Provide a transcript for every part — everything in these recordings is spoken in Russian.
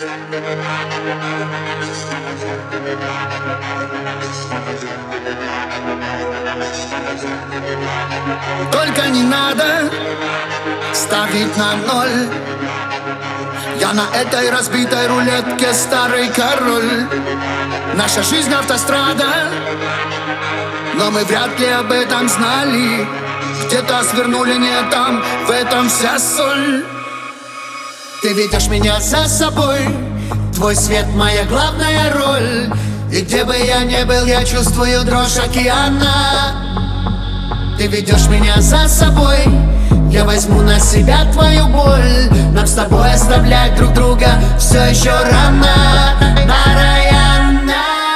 Только не надо ставить на ноль. Я на этой разбитой рулетке старый король. Наша жизнь автострада, но мы вряд ли об этом знали. Где-то свернули не там, в этом вся соль. Ты ведешь меня за собой, твой свет моя главная роль. И где бы я ни был, я чувствую дрожь океана. Ты ведешь меня за собой, я возьму на себя твою боль. Нам с тобой оставлять друг друга все еще рано. Нараяна.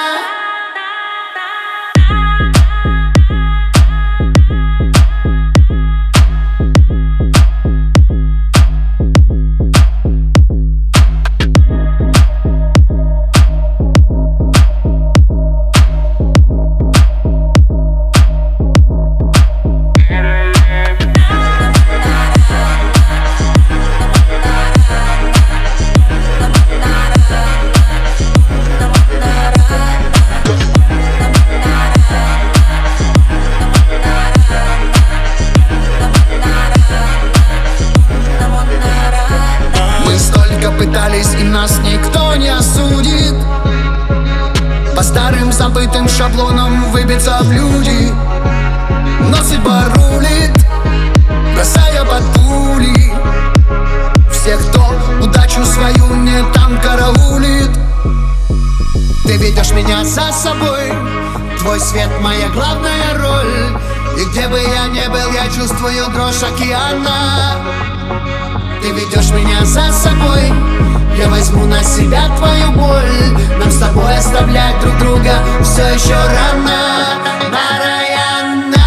Пытались, и нас никто не осудит. По старым забытым шаблонам выбиться в люди. Но судьба рулит, бросая под пули всех, кто удачу свою не там караулит. Ты ведешь меня за собой, твой свет моя главная роль. И где бы я ни был, я чувствую дрожь океана. Ты ведешь меня за собой, я возьму на себя твою боль. Нам с тобой оставлять друг друга все еще рано. Нараяна.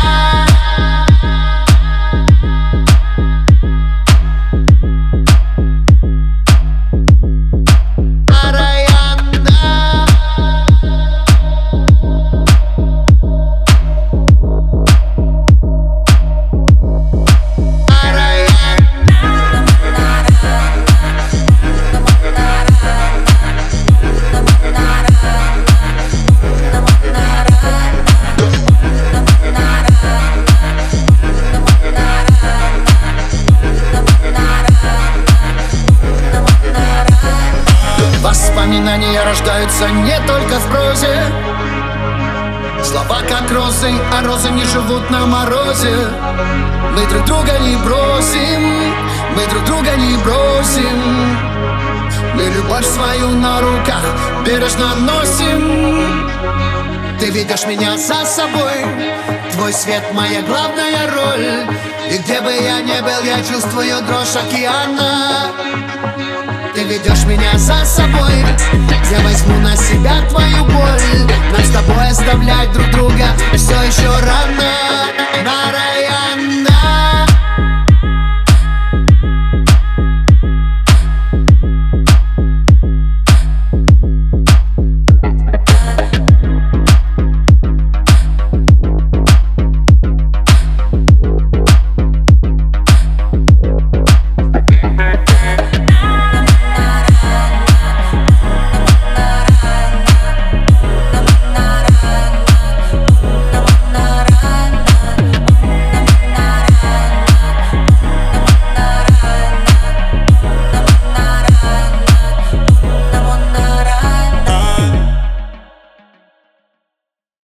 Воспоминания рождаются не только в прозе. Слова как розы, а розы не живут на морозе. Мы друг друга не бросим, мы друг друга не бросим. Мы любовь свою на руках бережно носим. Ты ведешь меня за собой, твой свет моя главная роль. И где бы я ни был, я чувствую дрожь океана. Ты ведешь меня за собой, я возьму на себя твою боль. Нам с тобой оставлять друг друга все еще рано.